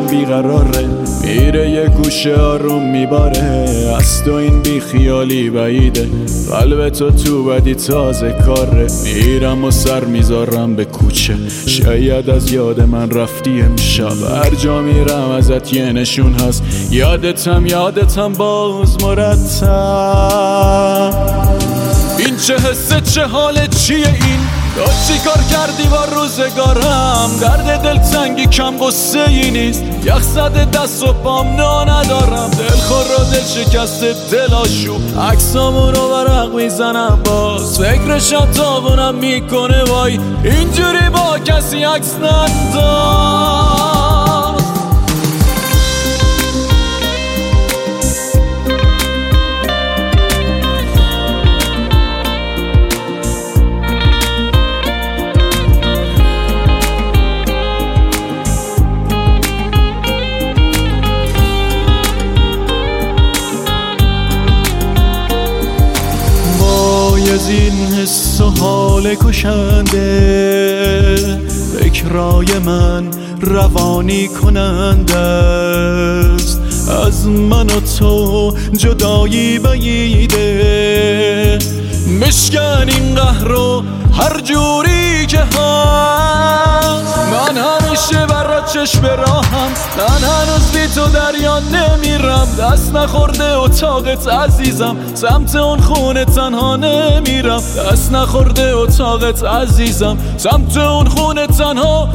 بیقراره، میره یه گوشه آروم میباره. از تو این بی خیالی بعیده، قلب تو بدی تازه کاره. میرم و سر میذارم به کوچه، شاید از یاد من رفتی امشب. هر جا میرم ازت یه نشون هست، یادتم باز مرتب. این چه حسه، چه حاله، چیه این؟ تو چی کار کردی با روزگارم؟ درد دلتنگی کم غصه ای نیست، یخ زده دست و پام ندارم. دلخور و دل شکسته دل آشوب، عکسامون رو ورق میزنم باز. فکرشم تابونم میکنه وای، اینجوری با کسی عکس ندار. از این حس و حال کشنده، فکرای من روانی کننده است. از من و تو جدایی بعیده، مشکن این قهر رو هر جوری که هست. من همیشه برات چشم راهم، من هنوز بی تو دریا نمیرم. دست نخورده اتاقت عزیزم، سمت اون خونه تنها نمیرم. دست نخورده اتاقت عزیزم، سمت اون خونه تنها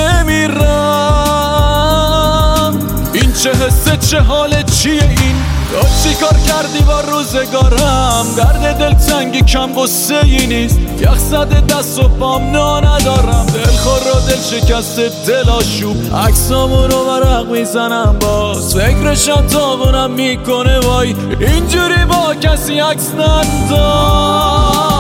نمیرم. این چه حسه، چه حاله، چیه این؟ تو چی کار کردی با روزگارم؟ درد دلتنگی کم غصه ای نیست، یخ زده دست و پام ندارم. دلخور و دل شکسته دل آشوب، عکسامون رو ورق میزنم باز. فکرشم تابونم میکنه وای، اینجوری با کسی عکس ندار.